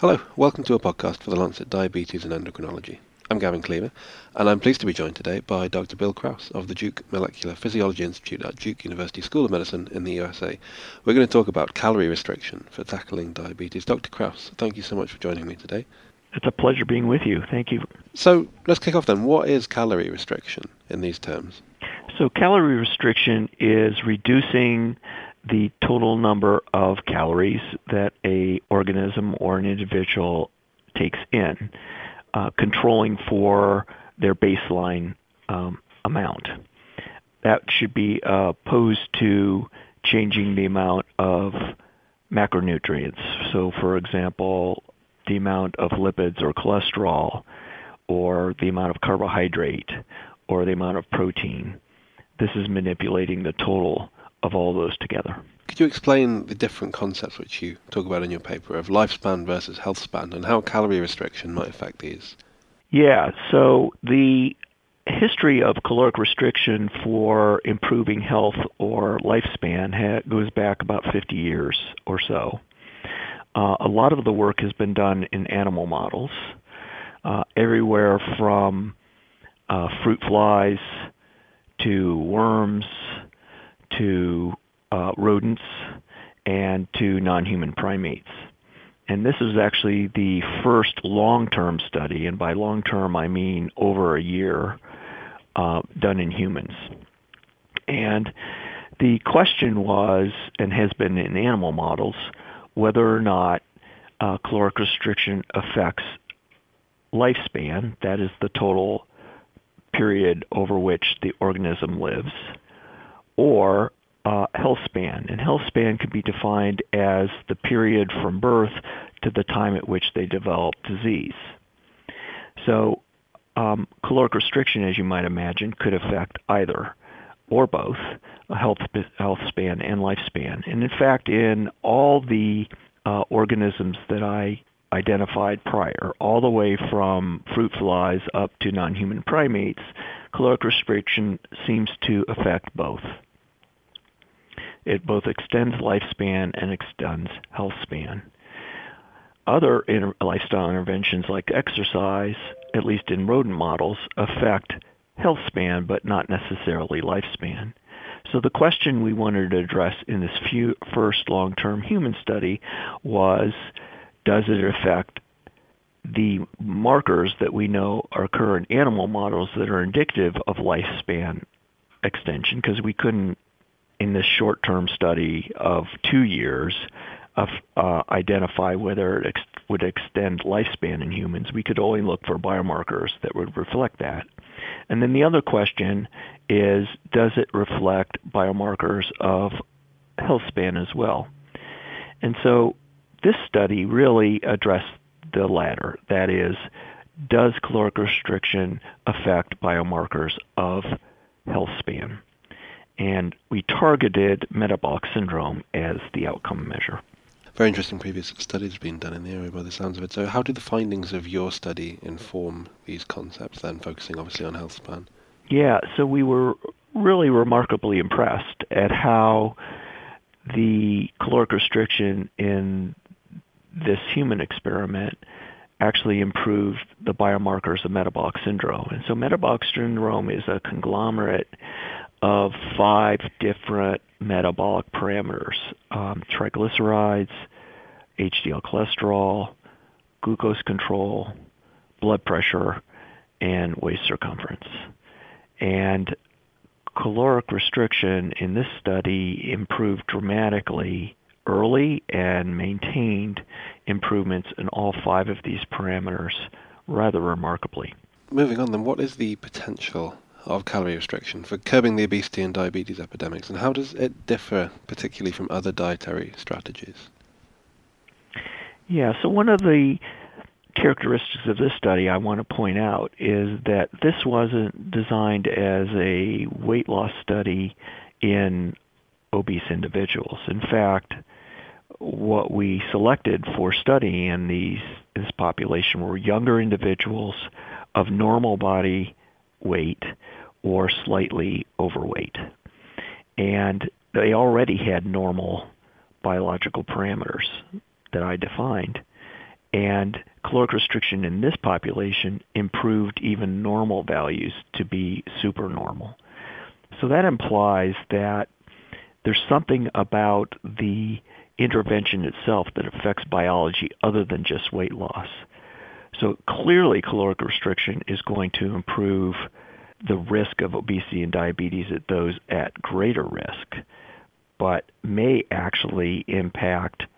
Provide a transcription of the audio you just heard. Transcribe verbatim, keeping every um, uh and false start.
Hello, welcome to a podcast for the Lancet Diabetes and Endocrinology. I'm Gavin Cleaver, and I'm pleased to be joined today by Doctor Bill Krause of the Duke Molecular Physiology Institute at Duke University School of Medicine in the U S A. We're going to talk about calorie restriction for tackling diabetes. Doctor Krause, thank you so much for joining me today. It's a pleasure being with you. Thank you. So let's kick off then. What is calorie restriction in these terms? So calorie restriction is reducing the total number of calories that a organism or an individual takes in, uh, controlling for their baseline um, amount. That should be uh, opposed to changing the amount of macronutrients. So, for example, the amount of lipids or cholesterol, or the amount of carbohydrate, or the amount of protein. This is manipulating the total of all those together. Could you explain the different concepts which you talk about in your paper of lifespan versus health span and how calorie restriction might affect these? Yeah, so the history of caloric restriction for improving health or lifespan ha- goes back about fifty years or so. Uh, a lot of the work has been done in animal models, uh, everywhere from uh, fruit flies to worms to uh, rodents and to non-human primates. And this is actually the first long-term study, and by long-term I mean over a year, uh, done in humans. And the question was, and has been in animal models, whether or not uh, caloric restriction affects lifespan, that is the total period over which the organism lives, or uh, health span. And health span can be defined as the period from birth to the time at which they develop disease. So um, caloric restriction, as you might imagine, could affect either or both a health, health span and lifespan. And in fact, in all the uh, organisms that I identified prior, all the way from fruit flies up to non-human primates, caloric restriction seems to affect both. It both extends lifespan and extends health span. Other inter- lifestyle interventions like exercise, at least in rodent models, affect health span but not necessarily lifespan. So the question we wanted to address in this few, first long-term human study was, does it affect the markers that we know occur in animal models that are indicative of lifespan extension? Because we couldn't, in this short-term study of two years, of, uh, identify whether it ex- would extend lifespan in humans. We could only look for biomarkers that would reflect that. And then the other question is, does it reflect biomarkers of health span as well? And so this study really addressed the latter. That is, does caloric restriction affect biomarkers of health span? And we targeted metabolic syndrome as the outcome measure. Very interesting previous studies being done in the area by the sounds of it. So how did the findings of your study inform these concepts then, focusing obviously on health span? Yeah, so we were really remarkably impressed at how the caloric restriction in this human experiment actually improved the biomarkers of metabolic syndrome. And so metabolic syndrome is a conglomerate of five different metabolic parameters: um, triglycerides, H D L cholesterol, glucose control, blood pressure, and waist circumference. And caloric restriction in this study improved dramatically early and maintained improvements in all five of these parameters rather remarkably. Moving on then, what is the potential of calorie restriction for curbing the obesity and diabetes epidemics, and how does it differ particularly from other dietary strategies? Yeah, so one of the characteristics of this study I want to point out is that this wasn't designed as a weight loss study in obese individuals. In fact, what we selected for study in these this population were younger individuals of normal body weight or slightly overweight. And they already had normal biological parameters that I defined. And caloric restriction in this population improved even normal values to be supernormal. So that implies that there's something about the intervention itself that affects biology other than just weight loss. So clearly caloric restriction is going to improve the risk of obesity and diabetes at those at greater risk, but may actually impact